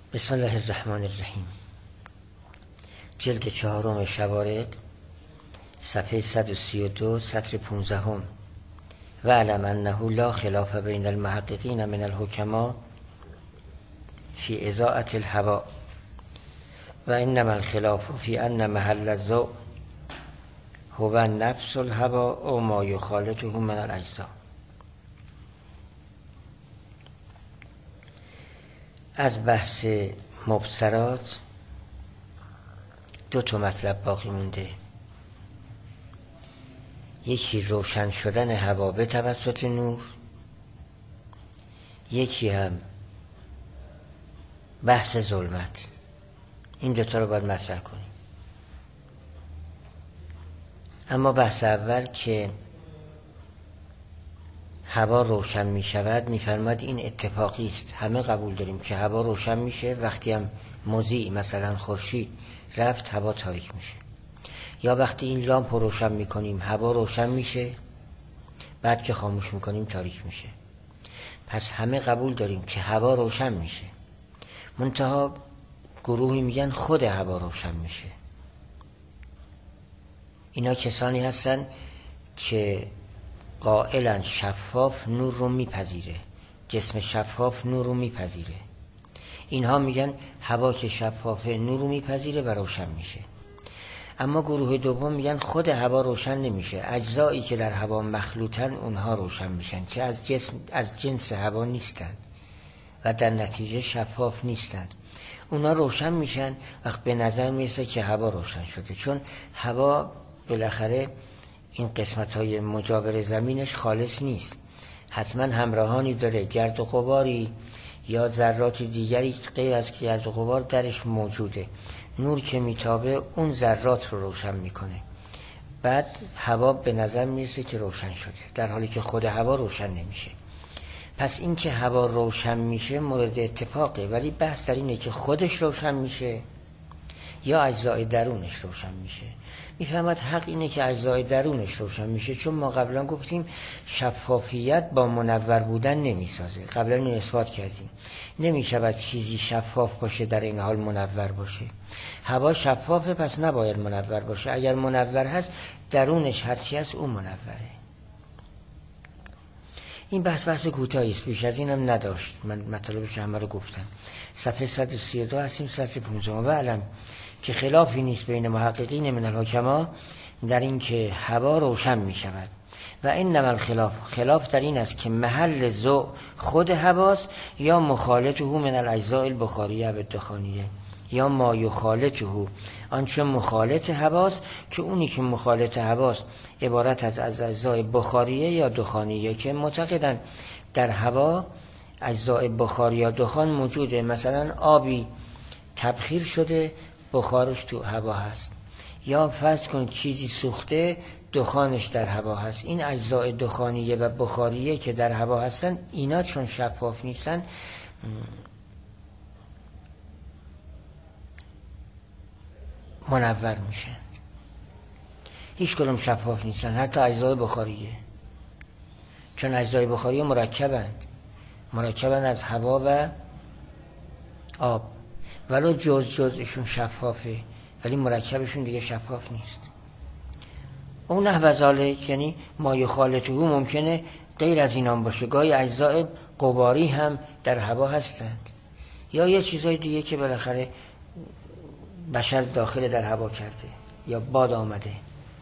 بسم الله الرحمن الرحیم. جلد 4 شوارق، صفحه 132، سطر 15. و علم انه لا خلاف بین المحققین من الحکما فی اضاعة الهوا و انما الخلاف فی ان محل الذوق هو نفس الهوا او ما یخالطه من الاجزاء. از بحث مبصرات 2 مطلب باقی مونده. یکی روشن شدن هوا به توسط نور، یکی هم بحث ظلمت. این 2 رو باید مطرح کنیم. اما بحث اول که هوا روشن می شود، می فرماد این اتفاقی است. همه قبول داریم که هوا روشن میشه وقتی هم مضیء مثلا خورشید رفت هوا تاریک میشه، یا وقتی این لامپ رو روشن میکنیم هوا روشن میشه، بعد که خاموش میکنیم تاریک میشه. پس همه قبول داریم که هوا روشن میشه، منتها گروهی میگن خود هوا روشن میشه. اینا کسانی هستن که قائلا شفاف نور رو میپذیره، جسم شفاف نور رو میپذیره. اینها میگن هوا که شفافه نور رو میپذیره و روشن میشه. اما گروه دوم میگن خود هوا روشن نمیشه، اجزایی که در هوا مخلوطن اونها روشن میشن، که از جنس هوا نیستن و در نتیجه شفاف نیستن. اونا روشن میشن وقت به نظر میرسه که هوا روشن شده، چون هوا بالاخره این قسمت‌های مجاور زمینش خالص نیست، حتما همراهانی داره، گرد و غباری یا ذرات دیگری غیر از گرد و غبار درش موجوده. نور که میتابه اون ذرات رو روشن میکنه، بعد هوا به نظر میرسه که روشن شده، در حالی که خود هوا روشن نمیشه. پس این که هوا روشن میشه مورد اتفاقه، ولی بحث در اینه که خودش روشن میشه یا اجزای درونش روشن میشه. میفهمد حق اینه که اجزای درونش روشن میشه، چون ما قبلا گفتیم شفافیت با منور بودن نمیسازه. قبلا اینو اثبات کردیم، نمیشود چیزی شفاف باشه در این حال منور باشه. هوا شفافه پس نباید منور باشه، اگر منور هست درونش هرچی هست اون منوره. این بحث کوتاهی است، بیش از اینم نداشت، من مطالبش همه رو گفتم. صفحه 132 هستیم، سطر 15. و علم که خلافی نیست بین محققین من الحکما در این که هوا روشن می شود. و انما الخلاف در این است که محل ذوق خود هواست یا مخالطه من الاجزاء البخاریه و الدخانیه، یا ما یخالطه آنچه مخالط هواست، که اونی که مخالط هواست عبارت از اجزای بخاریه یا دخانیه، که معتقدن در هوا اجزای بخاری یا دخان موجوده. مثلا آبی تبخیر شده بخارش تو هوا هست، یا فرض کن چیزی سوخته دخانش در هوا هست. این اجزای دخانیه و بخاریه که در هوا هستن، اینا چون شفاف نیستن منور میشن. هیچ کدوم شفاف نیستن، حتی اجزای بخاریه، چون اجزای بخاریه مرکبن از هوا و آب، ولو جزشون شفافه ولی مرکبشون دیگه شفاف نیست. اون نحو ذالک یعنی ما یخالطه ممکنه غیر از اینام باشه، گاهی اجزای غباری هم در هوا هستند، یا یه چیزای دیگه که بالاخره بشر داخل در هوا کرده یا باد آمده.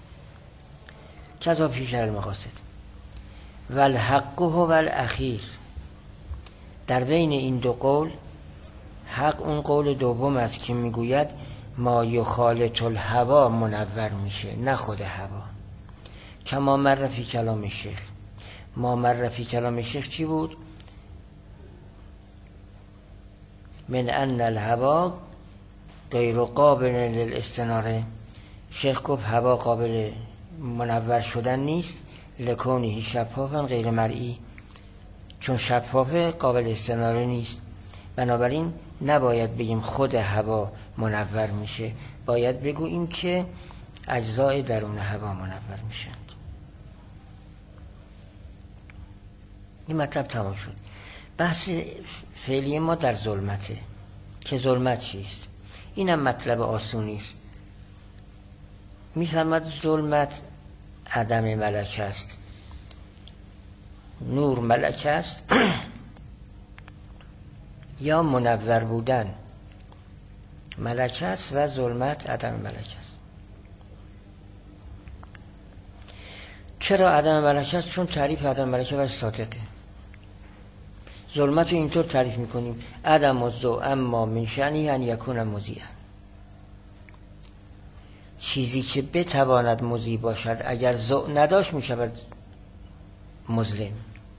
کذا پیش المقاصد و الحق و الاخیر. در بین این 2 قول حق اون قول دوم است که میگوید ما یخالط الهوا منور میشه، نه خود هوا. کما مر فی کلام شیخ. ما مر فی کلام شیخ چی بود؟ من ان الهوا غیر قابل للاستناره. شیخ گفت هوا قابل منور شدن نیست، لکونه شفافا غیر مرئی، چون شفافه قابل استناره نیست. بنابراین نباید بگیم خود هوا منور میشه، باید بگوییم که اجزای درون هوا منور میشن. این مطلب تمام شد. بحث فعلی ما در ظلمته که ظلمت چیست. اینم مطلب آسونی است. میفهمد ظلمت عدم ملک است، نور ملک است یا منور بودن ملک است و ظلمت عدم ملک است. چرا عدم ملک است؟ چون تعریف عدم ملک و صادقه. ظلمت رو اینطور تعریف میکنیم: عدم الضوء اما من شأنه ان یکون مضیئا. چیزی که بتواند مضیء باشد اگر ضوء نداشت میشود مظلم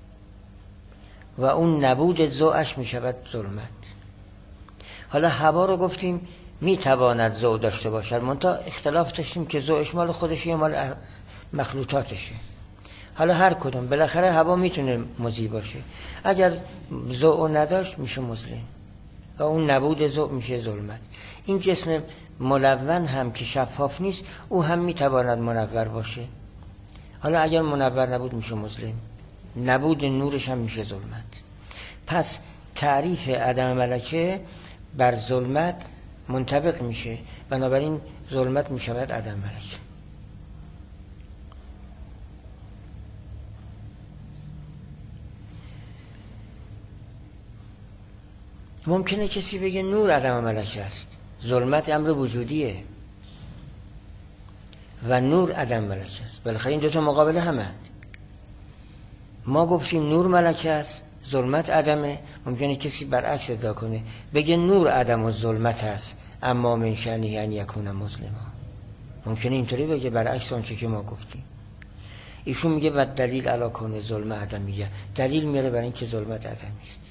و اون نبود ضوءش میشود ظلمت. حالا هوا رو گفتیم میتواند ضوء داشته باشد، منتها اختلاف داشتیم که ضوءش مال خودشه یا مال مخلوطاتشه. حالا هر کدوم بالاخره هوا میتونه مضیء باشه. اگر ضوء نداشت میشه مظلم و اون نبود ضوء میشه ظلمت. این جسم ملون هم که شفاف نیست او هم میتواند منور باشه. حالا اگر منور نبود میشه مظلم، نبود نورش هم میشه ظلمت. پس تعریف عدم ملکه بر ظلمت منطبق میشه، بنابراین ظلمت میشود عدم ملکه. ممکنه کسی بگه نور عدم ملکه است، ظلمت امر وجودیه و نور عدم ملکه است. بالاخره این دوتا مقابل همند. ما گفتیم نور ملکه است، ظلمت عدمه. ممکنه کسی برعکس ادعا کنه بگه نور عدم و ظلمت است اما من شأنه ان یکون مظلما. ممکنه اینطوری بگه برعکس آنچه که ما گفتیم. ایشون میگه و دلیل علی کون ظلم عدمیه، دلیل میاره برای اینکه ظلمت عدمی است.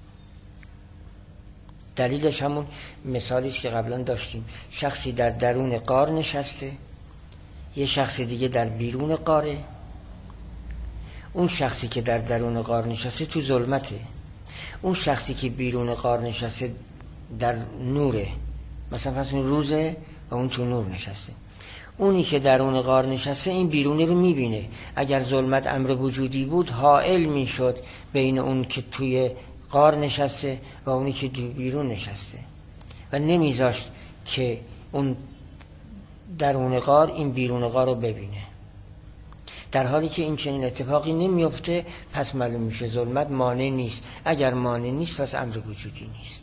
دلیلش همون مثالی است که قبلا داشتیم. شخصی در درون غار نشسته، یه شخص دیگه در بیرون غاره. اون شخصی که در درون غار نشسته تو ظلمته، اون شخصی که بیرون غار نشسته در نوره. مثلا پس اون روزه و اون تو نور نشسته. اونی که درون غار نشسته این بیرونی رو میبینه. اگر ظلمت امر وجودی بود حائل میشد بین اون که توی غار نشسته و اونی که بیرون نشسته و نمیذاشت که اون درون غار این بیرون غار رو ببینه. در حالی که این چنین اتفاقی نمیفته پس معلوم میشه ظلمت مانع نیست. اگر مانع نیست پس امر وجودی نیست.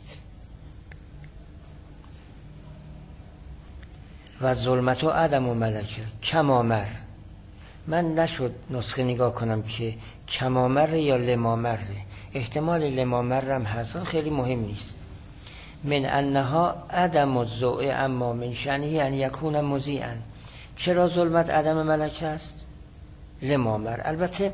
و ظلمت و عدم و ملکه کمامر. من نشد نسخه نگاه کنم که کمامر یا لمامر. احتمال لمامر هم هست، خیلی مهم نیست. من انها عدم الضوء اما من شأنه ان یکون مضیئا. چرا ظلمت عدم ملکه است؟ لمامر. البته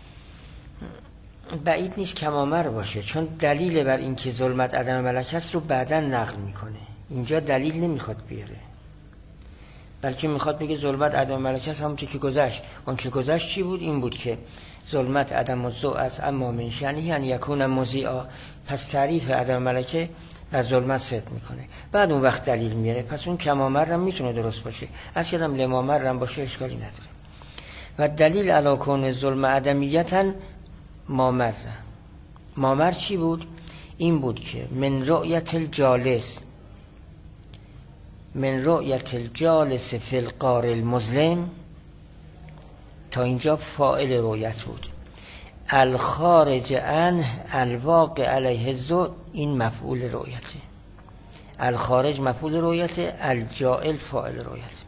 بعید نیست کمامر باشه، چون دلیل بر این که ظلمت عدم ملکه است رو بعداً نقل میکنه. اینجا دلیل نمیخواد بیاره، بلکه میخواد بگه ظلمت عدم ملکه است. همونطور که گذشت. اون که گذشت چی بود؟ این بود که ظلمت عدم الضوء است اما من شأنه ان یکون مضیئا. پس تعریف عدم ملکه از ظلمت صدق میکنه. بعد اون وقت دلیل میاره. پس اون کمامر هم میتونه درست باشه، از کدام لمامر هم باشه اشکالی نداره. و دلیل علی کون ظلم عدمیتا مامر. مامر چی بود؟ این بود که من رؤیت الجالس، من رؤیت الجالس فی الغار المظلم. تا اینجا فاعل رؤیت بود. الخارج عنه الواقع علیه الضوء، این مفعول رؤیته. الخارج مفعول رؤیته، الجائل فاعل رؤیت.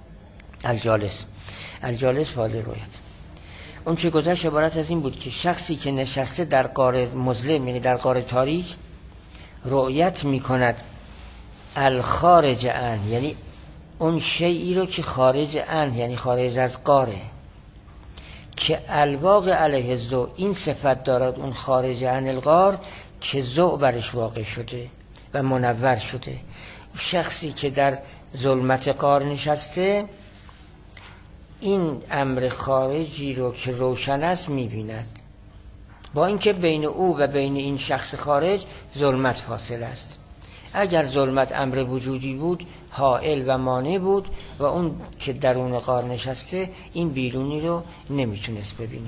الجالس فاعل رؤیت. اون چه گذشت عبارت از این بود که شخصی که نشسته در غار مظلم، یعنی در غار تاریک، رؤیت میکند الخارج عنه، یعنی اون شیئی رو که خارج عنه، یعنی خارج از غاره، که الواقع علیه الضوء، این صفت دارد اون خارج عن الغار که ضوء برش واقع شده و منور شده. شخصی که در ظلمت غار نشسته این امر خارجی رو که روشن است میبیند، با اینکه بین او و بین این شخص خارج ظلمت فاصله است. اگر ظلمت امر وجودی بود حائل و مانع بود و اون که درون غار نشسته این بیرونی رو نمیتونست ببینه.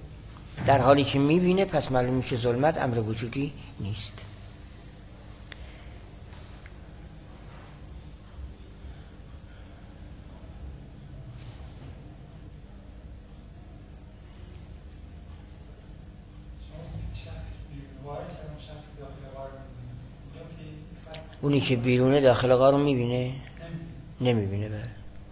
در حالی که میبینه پس معلوم میشه ظلمت امر وجودی نیست. اونی که بیرونه داخل غار رو میبینه؟ نمیبینه. بله.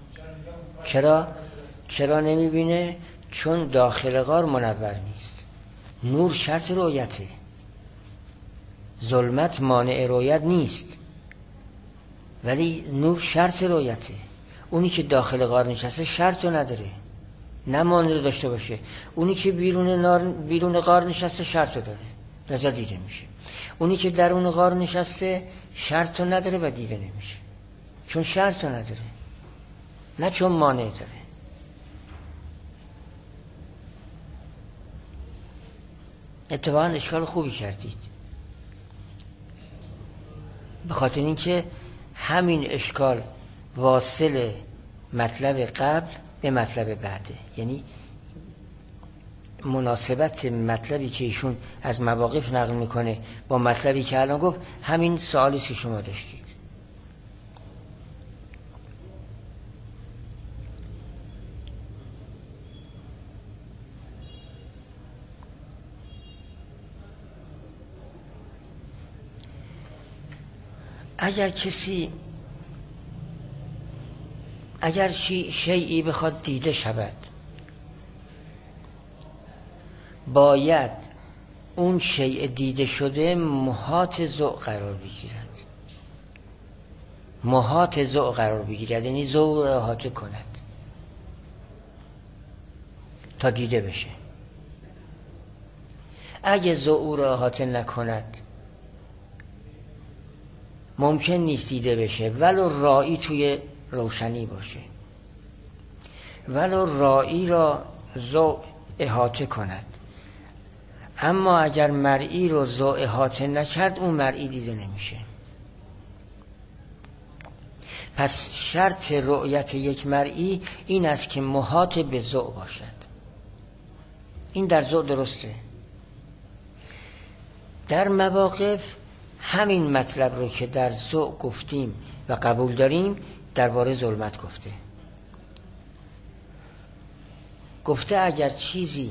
چرا نمیبینه؟ چون داخل غار منور نیست. نور شرط رؤیته، ظلمت مانع رؤیت نیست، ولی نور شرط رؤیته. اونی که داخل غار نشسته شرط رو نداره، نه مانع داشته باشه. اونی که بیرون غار نشسته شرط رو داره، لذا دیده میشه. اونی که درون غار نشسته شرط رو نداره و دیده نمیشه، چون شرط رو نداره، نه چون مانع داره. اتفاقا اشکال خوبی کردید، به خاطر اینکه همین اشکال واصل مطلب قبل به مطلب بعده، یعنی مناسبت مطلبی که ایشون از مواقف نقل میکنه با مطلبی که الان گفت همین سوالی که شما داشتید. اگر شیئی بخواد دیده شود، باید اون شیء دیده شده محاط ذوق قرار بگیرد. محاط ذوق قرار بگیرد یعنی ذوق احاطه کند تا دیده بشه. اگه ذوق را احاطه نکند ممکن نیست دیده بشه، ولو رایی توی روشنی باشه، ولو رایی را ذوق احاطه کند. اما اگر مرئی رو ذوق احاطه نکرد اون مرئی دیده نمیشه. پس شرط رؤیت یک مرئی این است که محاط به ذوق باشد. این در ذوق درسته. در مواقف همین مطلب رو که در ذوق گفتیم و قبول داریم درباره ظلمت گفته اگر چیزی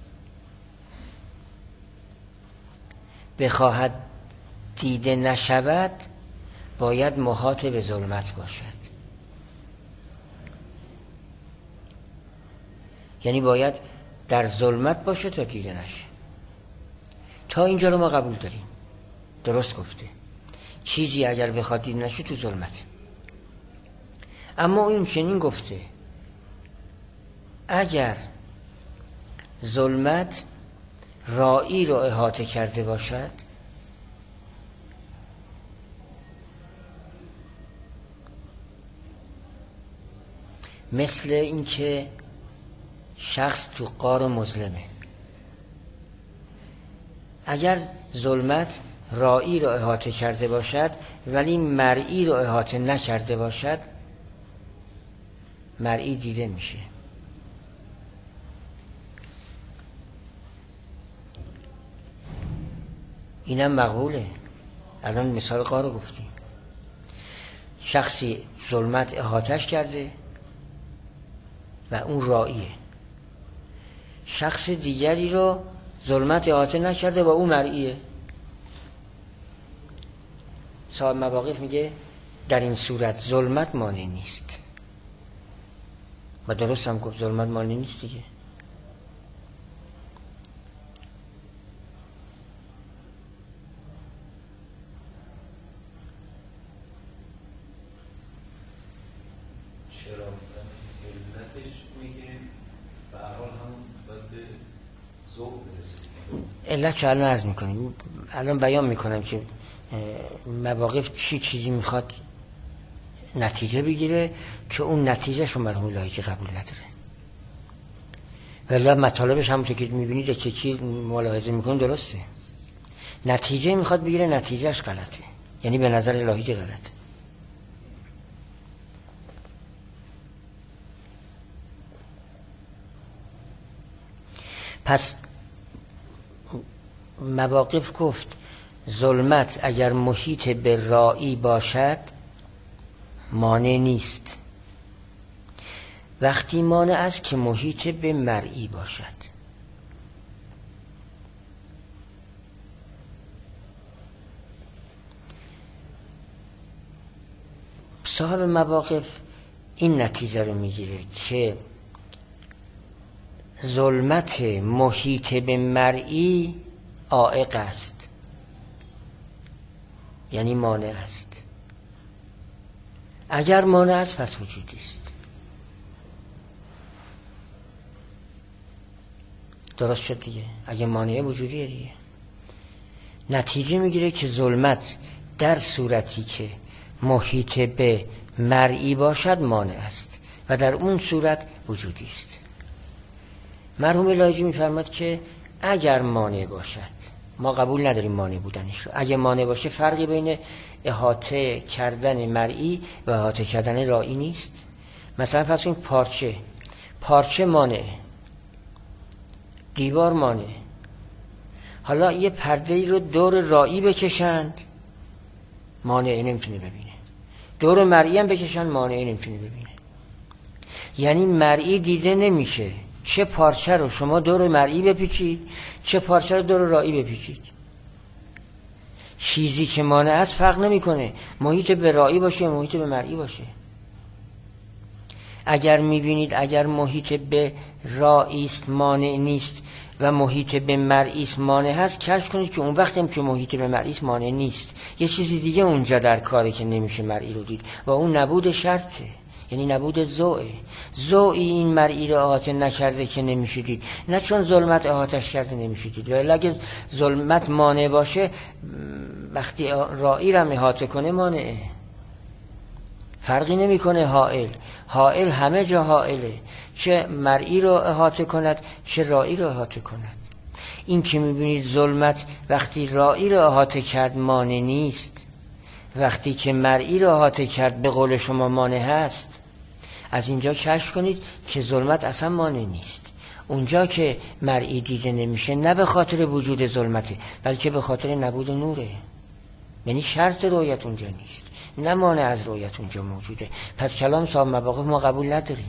بخواهد دیده نشود باید محاط به ظلمت باشد، یعنی باید در ظلمت باشه تا دیده نشه. تا اینجا رو ما قبول داریم، درست گفته. چیزی اگر بخواد دیده نشه تو ظلمت. اما این چنین گفته اگر ظلمت رایی رو احاطه کرده باشد مثل اینکه شخص تو غار مظلمه، اگر ظلمت رایی رو احاطه کرده باشد ولی مرئی رو احاطه نکرده باشد مرئی دیده میشه. اینم مقبوله. الان مثال غار گفتیم، شخصی ظلمت احاطهش کرده و اون راییه، شخص دیگری رو ظلمت احاطه نکرده و اون مرئیه. صاحب مواقف میگه در این صورت ظلمت مانع نیست، و درست هم گفت ظلمت مانع نیست دیگه. چرا؟ علتش اینه که به هر حال هم باید به ذوق برسید. علت چه الان عرض میکنیم، الان بیان میکنم که مواقف چیزی میخواد نتیجه بگیره که اون نتیجه شو مرحوم لایقی قبول نداره. ولی مطالبش همونطور که میبینید که چی ملاحظه میکنیم درسته. نتیجه میخواد بگیره، نتیجهش غلطه، یعنی به نظر لایقی غلطه. پس مواقف گفت ظلمت اگر محیط به رایی باشد مانع نیست، وقتی مانع است که محیط به مرئی باشد. صاحب مواقف این نتیجه رو میگیره که ظلمت محیط به مرئی عائق است، یعنی مانع است. اگر مانع است پس وجودی است. درست شد دیگه. اگه مانع وجودیه دیگه. نتیجه میگیره که ظلمت در صورتی که محیط به مرئی باشد مانع است و در اون صورت وجودی است. مرحوم لاجی میفرماد که اگر مانع باشد، ما قبول نداریم مانع بودنش رو، اگه مانع باشه فرقی بین احاطه کردن مرئی و احاطه کردن رایی نیست. مثلا پس این پارچه مانع، دیوار مانع. حالا یه پرده ای رو دور رایی بکشند مانع نمیتونه ببینه، دور مرئی هم بکشند مانع نمیتونه ببینه. یعنی مرئی دیده نمیشه. چه پارچه رو شما دور مرئی بپیچید، چه پارچه رو دور رایی بپیچید، چیزی که مانع است فرق نمیکنه محیط به رایی باشه محیط به مرئی باشه. اگر میبینید اگر محیط به رایی است مانع نیست و محیط به مرئی است مانع هست، کشف کنید که اون وقتی هم که محیط به مرئی است مانع نیست، یه چیزی دیگه اونجا در کاره که نمیشه مرئی رو دید و اون نبود شرطه، یعنی نبود ضوء. ضوئی این مرئی رو احاطه نکرده که نمیشه دید، نه چون ظلمت احاطه‌اش کرده نمیشه دید. ولی اگه ظلمت مانع باشه وقتی رایی رو احاطه کنه مانعه، فرقی نمیکنه. حائل همه جا حائله، چه مرئی رو احاطه کند چه رایی رو احاطه کند. این که میبینید ظلمت وقتی رایی رو احاطه کرد مانع نیست، وقتی که مرئی رو احاطه کرد به قول شما مانع هست. از اینجا کشف کنید که ظلمت اصلا مانع نیست. اونجا که مرئی دیده نمیشه نه به خاطر وجود ظلمته بلکه به خاطر نبود نوره، یعنی شرط رؤیت اونجا نیست، نه مانع از رؤیت اونجا موجوده. پس کلام صاحب مواقف ما قبول نداریم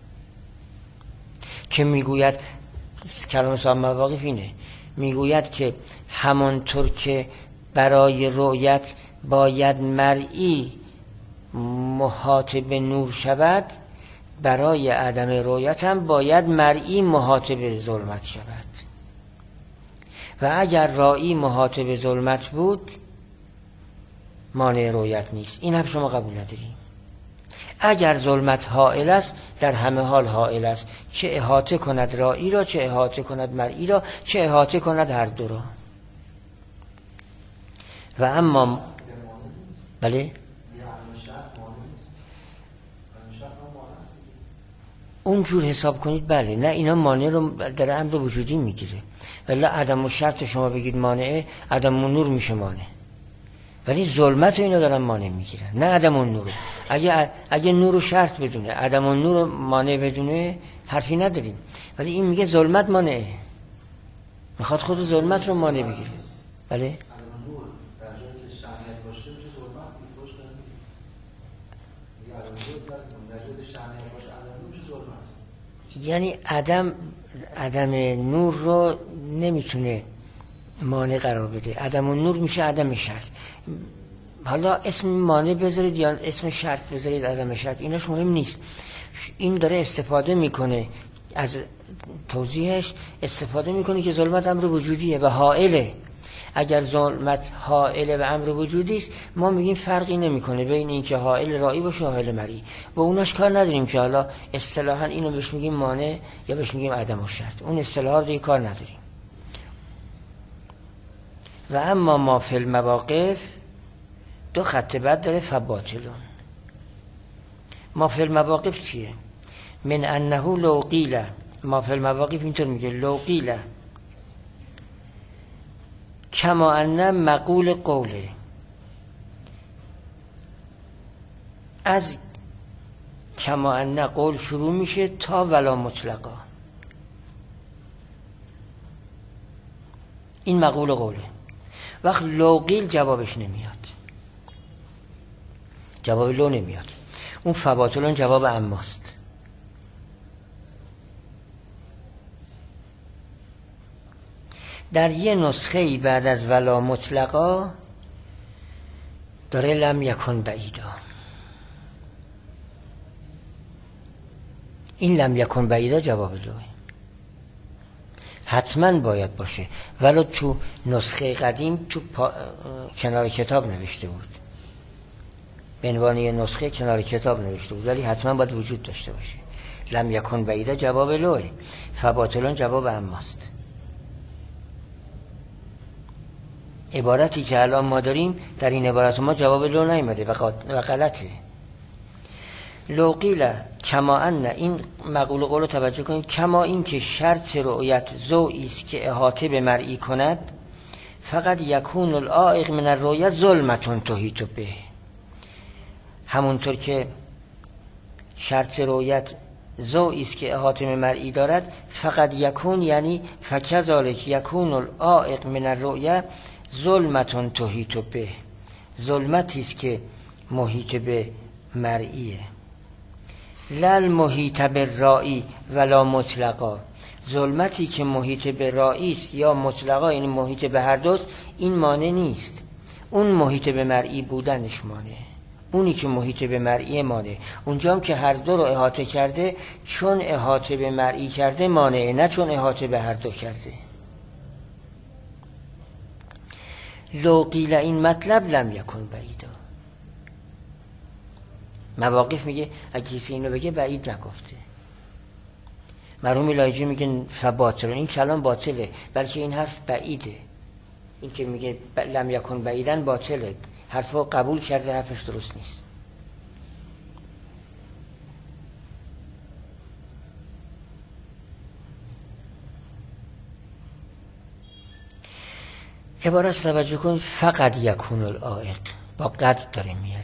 که میگوید، کلام صاحب مواقف اینه، میگوید که همانطور که برای رؤیت باید مرئی محاط به نور شود، برای عدم رؤیت هم باید مرئی محاط به ظلمت شود. و اگر رایی محاط به ظلمت بود مانع رؤیت نیست. این هم شما قبول نداریم. اگر ظلمت حائل است در همه حال حائل است، چه احاطه کند رایی را، چه احاطه کند مرئی را، چه احاطه کند هر دو را. و اما بله اونجور حساب کنید بله، نه اینا مانع رو در امر وجودی میگیره. ولی عدم و شرط شما بگید مانعه، عدم و نور میشه مانع، ولی ظلمت اینا دارن مانع میگیرن، نه عدم و نور. اگه نور و شرط بدونه عدم و نور مانع بدونه حرفی نداریم، ولی این میگه ظلمت مانعه، میخواد خود ظلمت رو مانع بگیره. بله یعنی عدم نور رو نمیتونه مانع قرار بده، عدم نور میشه عدم شرط. حالا اسم مانع بذارید یا اسم شرط بذارید، عدم شرط ایناش مهم نیست. این داره استفاده میکنه از توضیحش، استفاده میکنه که ظلمت امر وجودیه و حائله. اگر ظلمت حائل به امر وجودی است ما میگیم فرقی نمیکنه بین این که حائل رایی باشه و حائل مرئی. با اوناش کار نداریم که حالا اصطلاحا اینو بهش میگیم مانع یا بهش میگیم عدم الشرط، اون اصطلاحات دیگه کار نداریم. و اما ما فی المواقف دو خط بعد داره فباطلون. ما فی المواقف چیه؟ من انه لو قیل، ما فی المواقف اینطور میگه لو قیل کما ان مقول قوله، از کما ان قول شروع میشه تا ولا مطلقا، این مقول قوله. وقت لو قیل جوابش نمیاد، جواب لو نمیاد، اون فباطلون جواب اماست. در یه نسخه بعد از ولا مطلقا داره لم یکن بعیدا. این لم یکن بعیدا جواب لوه حتما باید باشه، ولو تو نسخه قدیم تو کنار کتاب نوشته بود، به عنوان نسخه کنار کتاب نوشته بود، ولی حتما باید وجود داشته باشه. لم یکن بعیدا جواب لوه، فباطلون جواب اماست. عبارتی که الان ما داریم در این عبارت ما جواب لو نیامده و غلطه. لو قیل کما ان، این مقوله قولو توجه کنید، کما این که شرط رؤیت ضوئی است که احاطه به مرئی کند، فقط یکون العائق من الرؤیت ظلمة تحیط به. همونطور که شرط رؤیت ضوئی است که احاطه به مرئی دارد، فقط یکون یعنی فکذالک یکون العائق من الرؤیت ظلمة تحیط به، ظلمتی است که محیط به مرئیه. لل محیط به رائی ولا مطلقا، ظلمتی که محیط به رائی است یا مطلقا یعنی محیط به هر دوست، این مانع نیست. اون محیط به مرئی بودنش مانع، اونی که محیط به مرئی مانع. اونجا هم که هر دو رو احاطه کرده، چون احاطه به مرئی کرده مانعه، نه چون احاطه به هر دو کرده. لو قیل این مطلب لم یکن بعیدا. مواقف میگه اگه کسی اینو بگه بعید نگفته. مرحوم لایجی میگه فباطل، این کلام باطله، بلکه این حرف بعیده. این که میگه لم یکن بعیدن باطله، حرفو قبول کرده، حرفش درست نیست. عبارت توجه کن، فقط یکون العائق، با قد داره میاره،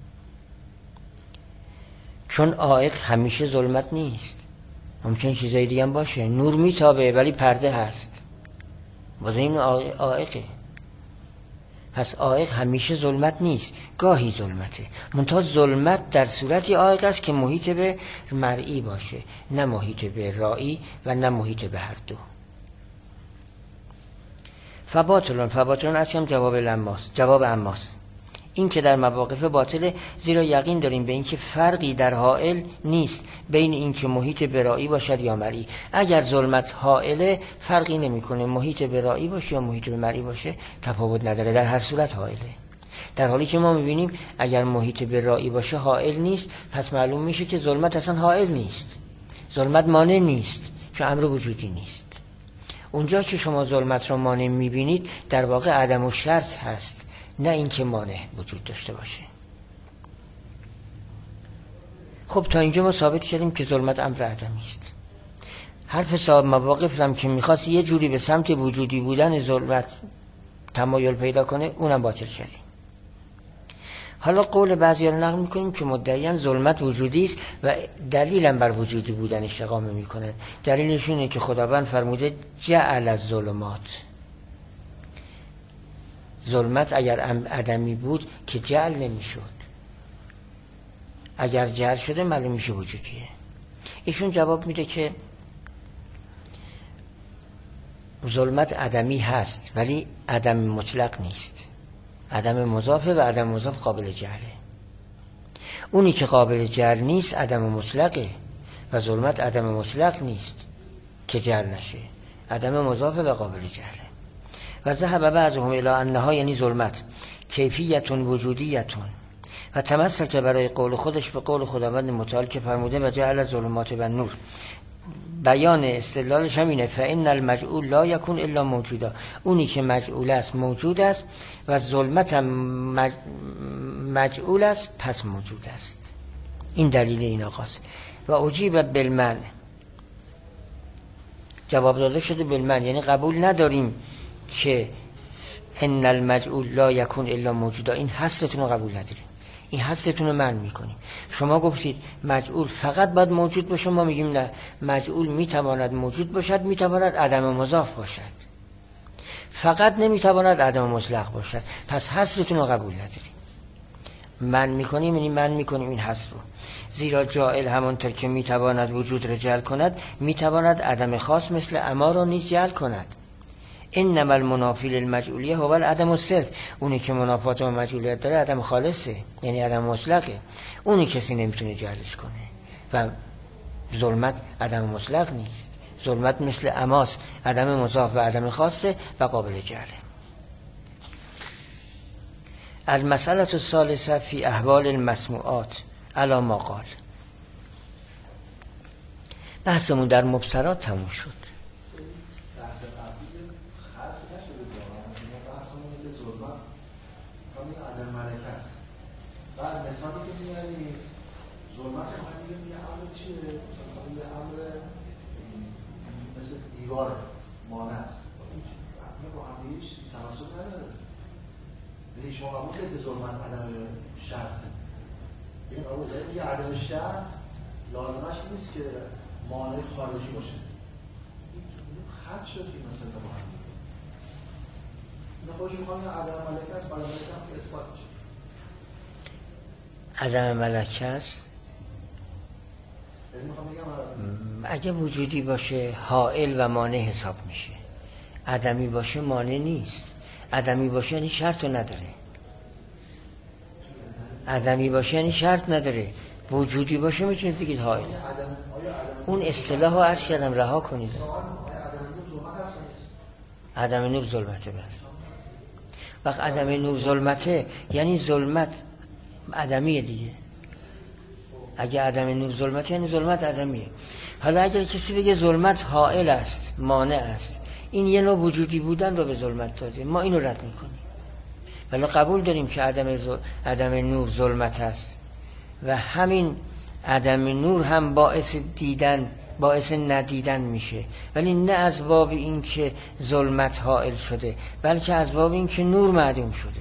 چون عائق همیشه ظلمت نیست، ممکن چیزای دیگه هم باشه. نور میتابه ولی پرده هست، واسه این عائقه. پس عائق همیشه ظلمت نیست، گاهی ظلمته. منتها ظلمت در صورتی عائق است که محیط به مرئی باشه، نه محیط به رائی و نه محیط به هر دو. فباطلون اصلا هم جواب اماست. این که در مواقف باطله، زیرا یقین داریم به این که فرقی در حائل نیست بین این که محیط به رائی باشد یا مرئی. اگر ظلمت حائله فرقی نمیکنه، محیط به رائی باشه یا محیط به مرئی باشه تفاوت نداره، در هر صورت حائله. در حالی که ما میبینیم اگر محیط به رائی باشه حائل نیست، پس معلوم میشه که ظلمت اصلا حائل نیست، ظلمت مانع نیست، چون امر وجودی نیست. اونجا که شما ظلمت رو مانع میبینید در واقع عدم و شرط هست، نه اینکه مانع وجود داشته باشه. خب تا اینجا ما ثابت کردیم که ظلمت امر عدمی است. حرف صاحب مواقف هم که میخواست یه جوری به سمت وجودی بودن ظلمت تمایل پیدا کنه، اونم باطل کردیم. حالا قول بعضی رو نقل میکنیم که مدعیان ظلمت وجودی است و دلیلم بر وجودی بودنش اقامه میکنن. دلیلش اینه که خداوند فرموده جعل الظلمات، ظلمت اگر عدمی بود که جعل نمیشد، اگر جعل شده معلوم میشه وجودیه. ایشون جواب میده که ظلمت عدمی هست ولی عدم مطلق نیست، عدم مضافه و عدم مضاف قابل جعله. اونی که قابل جعل نیست عدم مطلقه و ظلمت عدم مطلق نیست که جعل نشه، عدم مضافه و قابل جعله. و ذهب بعضهم الی انها، یعنی ظلمت کیفیتون وجودیتون، و تمسک برای قول خودش به قول خداوند متعال که فرموده و جعل ظلمات و نور. بیان استدلالش همینه، فإن المجعول لا یکون الا موجودا، اونی که مجعول است موجود است و ظلمت هم مجعول است پس موجود است. این دلیل این آقاست. و اجیب بالمنع، جواب داده شده بالمنع، یعنی قبول نداریم که ان المجعول لا یکون الا موجودا، این حصرتون رو قبول نداریم، این حصرتون رو منع میکنیم. شما گفتید مجعول فقط باید موجود باشه، ما میگیم نه، مجعول میتواند موجود باشد، میتواند عدم مضاف باشد، فقط نمیتواند عدم مطلق باشد. پس حصرتون رو قبول نداریم، منع میکنیم، یعنی منع میکنیم این حصر رو. زیرا جاعل همانطور که میتواند وجود را جعل کند، میتواند عدم خاص مثل اما را نیز جعل کند. انما المنافی للمجعولیه هو العدم الصرف، اونی که منافات و مجعولیت داره عدم خالصه، یعنی عدم مطلقه، اونی کسی نمیتونه جعلش کنه. و ظلمت عدم مطلق نیست. ظلمت مثل عماس، عدم مضاف و عدم خاصه و قابل جعله. المسئله الثالثه فی احوال المسموعات علی ما قال. بحثمون در مبصرات تموم شد. دیوار مانع است. این با هم هیچ تناسب نداره. یعنی شما قبول دارید که ظلمت عدم شرطه. این قبول دارید. یه عدم شرط لازمش نیست که مانع خارجی باشه. این خط شد این مثلا با هم. اینا خودشون میخوان عدم ملکه است، عدم ملکه هم که اثبات میشه. عدم ملکه است. اگه وجودی باشه حائل و مانع حساب میشه. عدمی باشه مانع نیست. عدمی باشه یعنی شرط رو نداره. عدمی باشه یعنی شرط نداره. وجودی باشه میتونید بگید حائل. اون اصطلاح رو عرض کردم رها کنید. عدم نور ظلمته. وقت عدم نور ظلمته یعنی ظلمت عدمیه دیگه. اگه عدم نور ظلمت یعنی ظلمت عدمیه. حالا اگر کسی بگه ظلمت حائل است، مانع است، این یه نوع وجودی بودن رو به ظلمت داده، ما اینو رد میکنیم. ولی قبول داریم که عدم نور ظلمت است و همین عدم نور هم باعث ندیدن میشه، ولی نه از باب این که ظلمت حائل شده، بلکه از باب این که نور معدوم شده.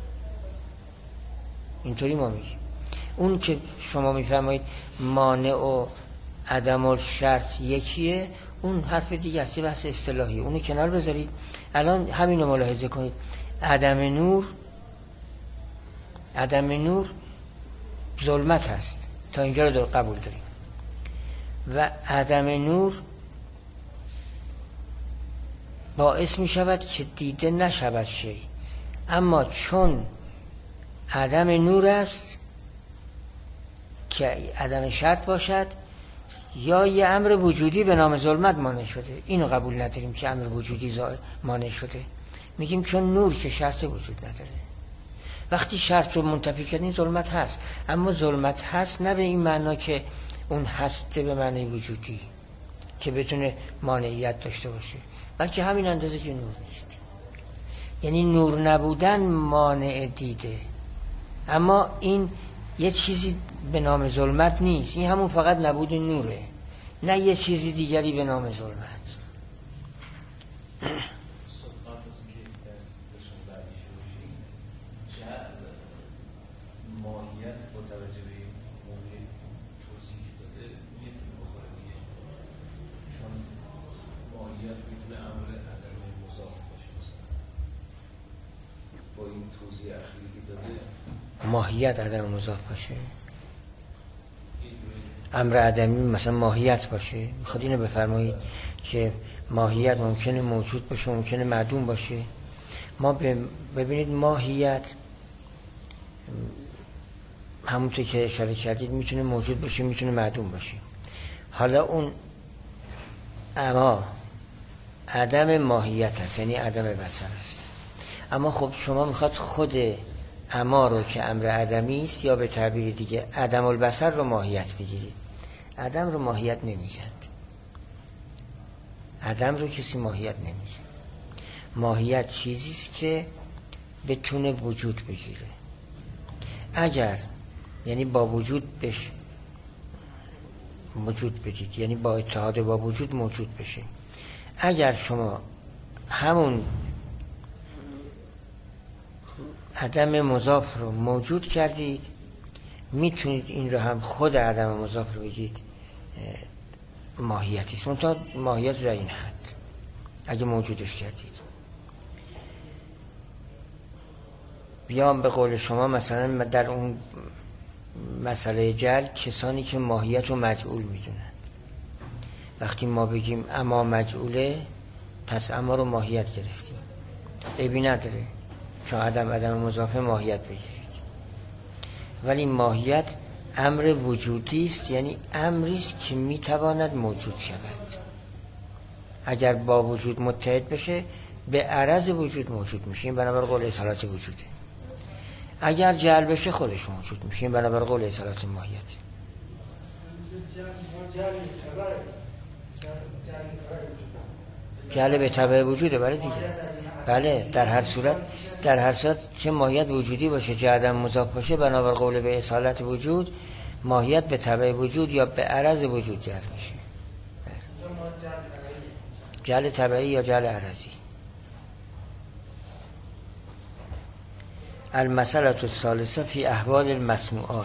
اینطوری ما میگیم. اون که شما میفرمایید مانع و عدم الشرط یکیه، اون حرف دیگه است، بحث اصطلاحی، اونو کنار بذارید. الان همینو ملاحظه کنید. عدم نور ظلمت هست، تا اینجا رو قبول داریم. و عدم نور باعث می شود که دیده نشود شی، اما چون عدم نور است که عدم شرط باشد، یا یه امر وجودی به نام ظلمت مانع شده. اینو قبول نداریم که امر وجودی مانع شده. میگیم چون نور که شرط وجود نداره. وقتی شرط رو منتفی کردین ظلمت هست، اما ظلمت هست نه به این معنا که اون هسته به معنی وجودی که بتونه مانعیت داشته باشه، بلکه همین اندازه که نور نیست. یعنی نور نبودن مانع دیده، اما این یه چیزی به نام ظلمت نیست. این همون فقط نبود نوره، نه یه چیزی دیگری به نام ظلمت. ماهیت عدم مضاف باشه، امر عدمی مثلا ماهیت باشه. میخواد اینو بفرمایید که ماهیت ممکنه موجود باشه، ممکنه معدوم باشه. ما ببینید ماهیت همونطور که اشاره کردید میتونه موجود باشه، میتونه معدوم باشه. حالا اون اما عدم ماهیت هست، یعنی عدم بصر است. اما خب شما میخواد خود اما رو که امر عدمی است، یا به تعبیر دیگه عدم البصر رو ماهیت بگیرید. عدم رو ماهیت نمیگند. عدم رو کسی ماهیت نمیگه. ماهیت چیزی است که بتونه وجود بگیره. اگر یعنی با وجود بشه، وجود بدید، یعنی با اتحاد با وجود موجود بشه. اگر شما همون عدم مضاف رو موجود کردید، میتونید این رو هم خود عدم مضاف رو بگید ماهیتی است، منتها ماهیت در این حد اگه موجودش کردید. بیام به قول شما مثلا در اون مسئله جعل کسانی که ماهیت رو مجعول میدونن، وقتی ما بگیم اما مجعوله، پس اما رو ماهیت گرفتیم، عیبی نداره، چون عدم مضافه ماهیت بگیرید. ولی ماهیت امر وجودی است، یعنی امری است که میتواند موجود شود. اگر با وجود متحد بشه به عرض وجود موجود میشه، این بنابر قول اصالت وجوده. اگر جعل بشه خودش موجود میشه، این بنابر قول اصالت ماهیت. جعل به تبع وجوده، بله دیگه. بله، در هر صورت چه ماهیت وجودی باشه چه عدم مضاف باشه، بنابر قول به اصالت وجود ماهیت به تبع وجود یا به عرض وجود جعل میشه. جعل تبعی یا جعل عرضی. المسألة الثالثة فی احوال المسموعات.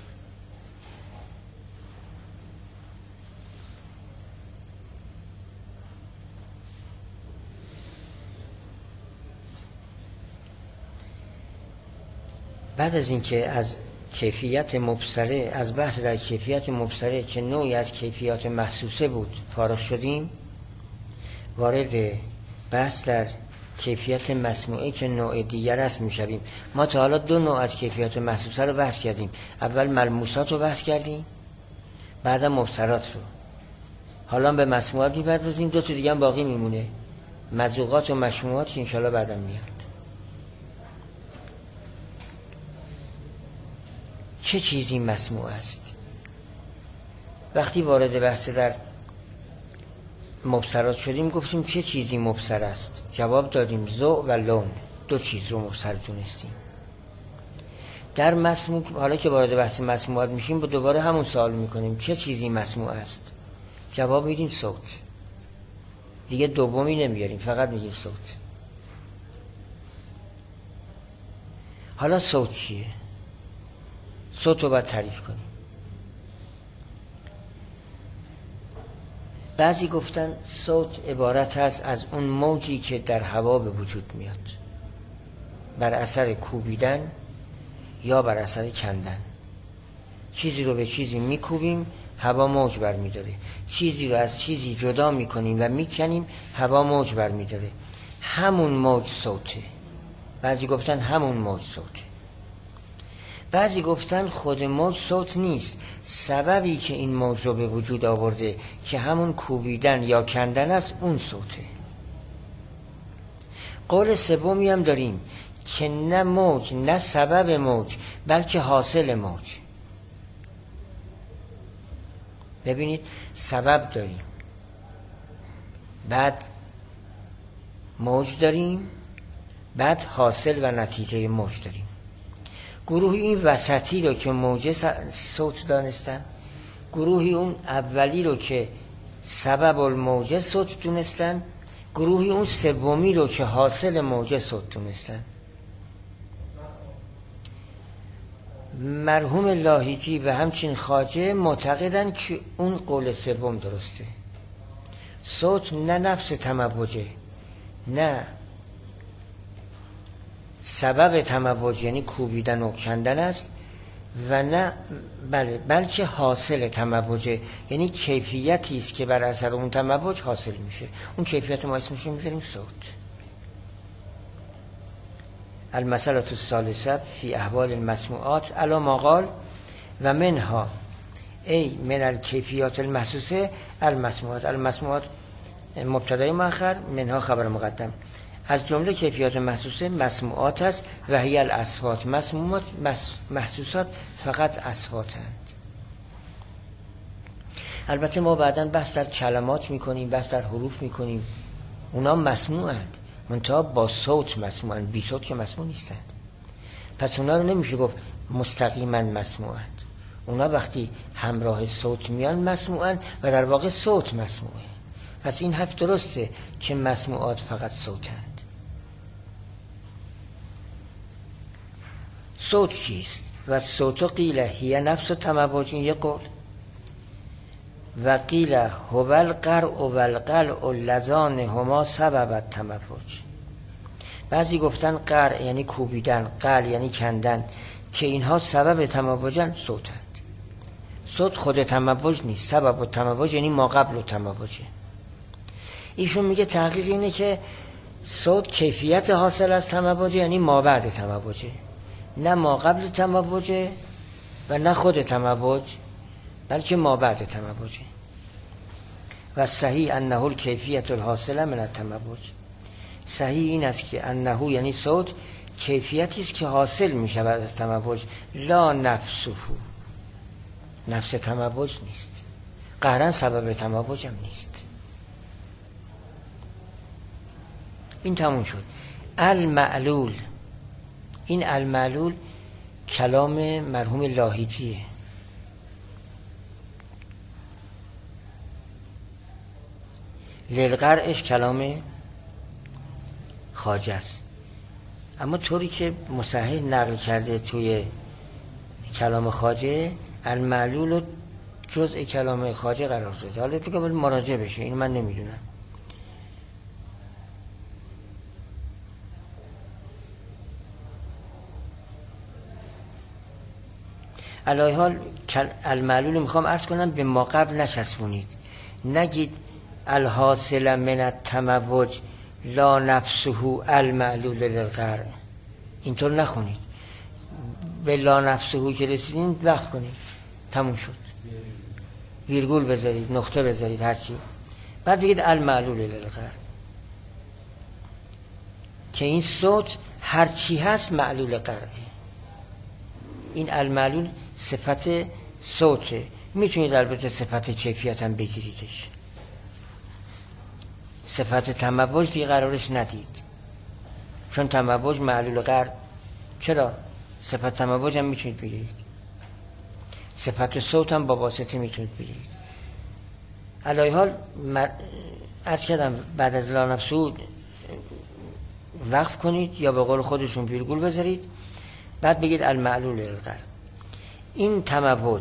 بعد از اینکه از کیفیت مبصره، از بحث در کیفیت مبصره که نوعی از کیفیات محسوسه بود فارغ شدیم، وارد بحث در کیفیت مسموعی که نوع دیگر است میشویم. ما تا حالا دو نوع از کیفیات محسوسه رو بحث کردیم. اول ملموسات رو بحث کردیم، بعدا مبصرات رو. حالا به مسموعات میپردازیم. دو تا دیگه هم باقی میمونه، مذوقات و مشموعات، که انشالله بعدا میاد. چه چیزی مسموع است؟ وقتی وارد بحث در مبصرات شدیم گفتیم چه چیزی مبصر است؟ جواب دادیم ذوق و لون، دو چیز رو مبصر دونستیم. در مسموع، حالا که وارد بحث مسموعات میشیم با دوباره همون سوال میکنیم چه چیزی مسموع است؟ جواب میدیم صوت. دیگه دومی نمیاریم، فقط میگیم صوت. حالا صوت چیه؟ صوت رو باید تعریف کنیم. بعضی گفتن صوت عبارت است از اون موجی که در هوا به وجود میاد بر اثر کوبیدن یا بر اثر کندن. چیزی رو به چیزی میکوبیم هوا موج برمیداره، چیزی رو از چیزی جدا میکنیم و میکنیم هوا موج برمیداره. همون موج صوته. بعضی گفتن همون موج صوته. بعضی گفتن خود موج صوت نیست، سببی که این موج رو به وجود آورده که همون کوبیدن یا کندن است اون صوته. قول سومی هم داریم که نه موج نه سبب موج بلکه حاصل موج. ببینید سبب داریم، بعد موج داریم، بعد حاصل و نتیجه موج داریم. گروهی این وسطی رو که موج صوت دانستن، گروهی اون اولی رو که سبب الموج صوت دونستن، گروهی اون سومی رو که حاصل موج صوت دونستن. مرحوم لاهیجی و همچنین خواجه معتقدن که اون قول سوم درسته. صوت نه نفس تموجه، نه سبب تموج یعنی کوبیدن و کندن است، و نه بلکه حاصل تموجه، یعنی کیفیتی است که بر اثر اون تموج حاصل میشه. اون کیفیت ما اسمش رو میذاریم صوت. المسألة الثالثة فی احوال المسموعات علی ما قال و منها ای من الکیفیات المحسوسه المسموعات. المسموعات مبتدای مؤخر، منها خبر مقدم. از جمله کیفیات محسوسه مسموعات است و هی الاصوات. مسموعات محسوسات فقط اصواتند. البته ما بعداً بحث در کلمات میکنیم، بحث در حروف میکنیم، اونا مسموعند منتها با صوت مسموعند، بی صوت که مسموع نیستند. پس اونا رو نمیشه گفت مستقیما مسموعند. اونا وقتی همراه صوت میان مسموعند و در واقع صوت مسموعه. پس این حرف درسته که مسموعات فقط صوتند. صوت چیست؟ و صوت قیل هی نفس تموج، این یه قول، و قیل هو القرع و القلع لذان هما سبب تموج. بعضی گفتن قرع یعنی کوبیدن، قلع یعنی کندن، که اینها سبب تموجن، صوتند. صوت خود تموج نیست، سبب تموج یعنی ما قبل تموجه. ایشون میگه تحقیق اینه که صوت کیفیت حاصل از تموجه، یعنی ما بعد تموجه، نه ما قبل تموجه و نه خود تموج، بلکه ما بعد تموجه. و صحیح انه الکیفیت الحاصله من التموج. صحیح این است که انه یعنی صوت کیفیتی است که حاصل می شود از تموج، لا نفسه، نفس تموج نیست، قهرن سبب تموج هم نیست. این تموم شد. المعلول، این المعلول کلام مرحوم لاهیجیه. للقرعش کلام خواجه است، اما طوری که مصحح نقل کرده توی کلام خواجه، المعلول رو جزء کلام خواجه قرار داده. حالا تو که باید مراجعه بشه، این من نمیدونم. علی حال المعلول رو میخوام عرض کنم به ما قبل نچسبونید، نگید الحاصل من التموج لا نفسه المعلول للقرع، اینطور نخونید. به لا نفسه که رسیدین وقت کنید، تموم شد، ویرگول بذارید، نقطه بذارید، هرچی، بعد بگید المعلول للقرع، که این صوت هرچی هست معلول قرعه. این المعلول صفت صوته، میتونید البته صفت کیفیت هم بگیریدش. صفت تموج دیگه قرارش ندید، چون تموج معلول قرع. چرا؟ صفت تموج هم میتونید بگیرید، صفت صوت هم با واسطه میتونید بگیرید. علی حال عرض کردم بعد از لا نفسه وقف کنید یا به قول خودشون ویرگول بذارید، بعد بگید المعلول للقرع. این تموج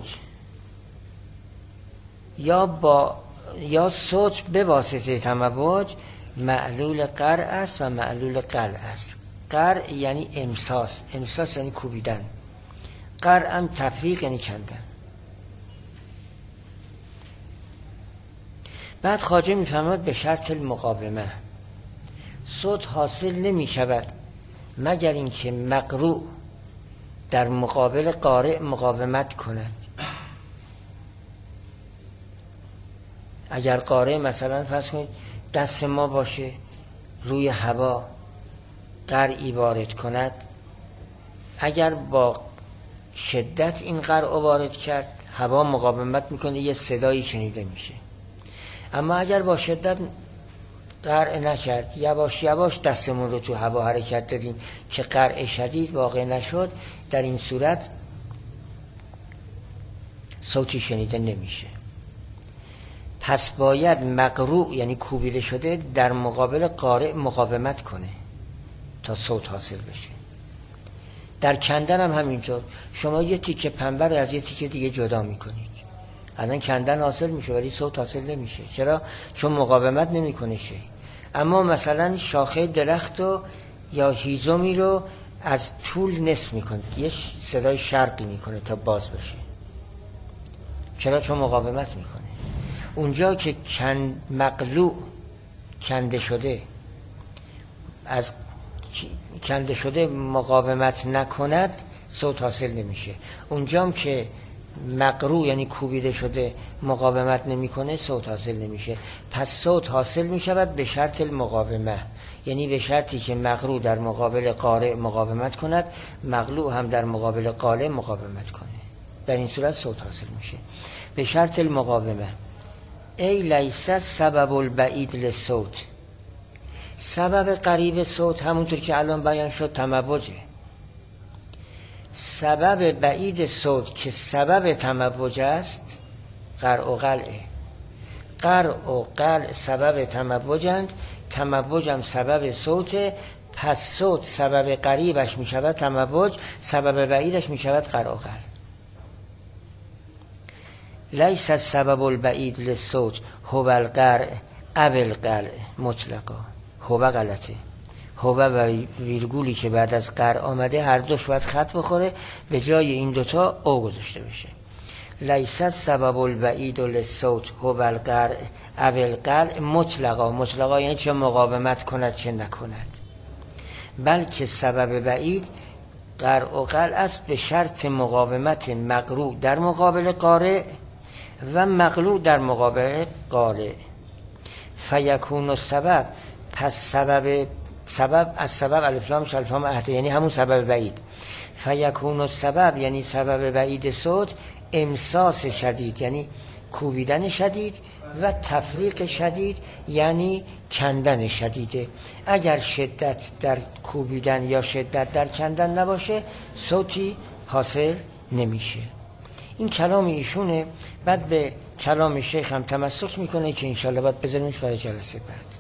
یا صوت به واسطه تموج معلول قرع است و معلول قلع است. قرع یعنی امساس، امساس یعنی کوبیدن، قرع هم تفریق یعنی کندن. بعد خواجه میفهمد به شرط المقاومه، صوت حاصل نمی شود مگر اینکه مقروء در مقابل قارئ مقاومت کند. اگر قارئ مثلا فرض کنید دست ما باشه روی هوا قرعی وارد کند، اگر با شدت این قرع وارد کرد هوا مقاومت میکنه، یه صدایی شنیده میشه. اما اگر با شدت قرع نکرد، یواش یواش دستمون رو تو هوا حرکت دادیم که قرع شدید واقع نشد، در این صورت صوتی شنیده نمیشه. پس باید مقروء یعنی کوبیده شده در مقابل قارئ مقاومت کنه تا صوت حاصل بشه. در کندن هم همینطور، شما یه تیکه پنبه رو از یه تیکه دیگه جدا میکنید، الان کندن حاصل میشه ولی صوت حاصل نمیشه. چرا؟ چون مقاومت نمیکنه شی. اما مثلا شاخه درخت و یا هیزمی رو از طول نصف میکنه، یه صدای شرقی میکنه تا باز بشه. چرا؟ چون مقاومت میکنه. اونجا که مقلوع کنده شده، از کنده شده مقاومت نکند صوت حاصل نمیشه. اونجام که مقروع یعنی کوبیده شده مقاومت نمیکنه صوت حاصل نمیشه. پس صوت حاصل میشود به شرط المقاومه، یعنی به شرطی که مقروع در مقابل قارئ مقاومت کند، مقلوع هم در مقابل قارئ مقاومت کنه، در این صورت صوت حاصل میشه. به شرط المقاومه. ای لیس سبب البعید للصوت، سبب قریب صوت همونطور که الان بیان شد تموجه. سبب بعید صوت که سبب تموج است قرع و قلعه. قرع و قلع سبب تموجند، تموج هم سبب صوته. پس صوت سبب قریبش می شود تموج، سبب بعیدش می شود قرع و قلع. لیس السبب البعید للصوت هو القرع او القلع مطلقا. هو غلطه، هو و ویرگولی که بعد از قرع آمده هر دوش باید خط بخوره، به جای این دوتا او گذاشته بشه. لیس السبب البعید للصوت هو القرع او القلع مطلقا. مطلقا یعنی چه مقاومت کند چه نکند، بلکه سبب بعید قرع و قل است به شرط مقاومت مقروع در مقابل قارع و مقلوع در مقابل قارع. فیکون السبب، پس سبب از سبب الف لام الف لام عهد، یعنی همون سبب بعید. فیکون السبب یعنی سبب بعید صوت امساس شدید یعنی کوبیدن شدید و تفریق شدید یعنی کندن شدیده. اگر شدت در کوبیدن یا شدت در کندن نباشه صوتی حاصل نمیشه. این کلام ایشونه. بعد به کلام شیخ هم تمسک میکنه که انشالله باید بذاریمش برای جلسه بعد.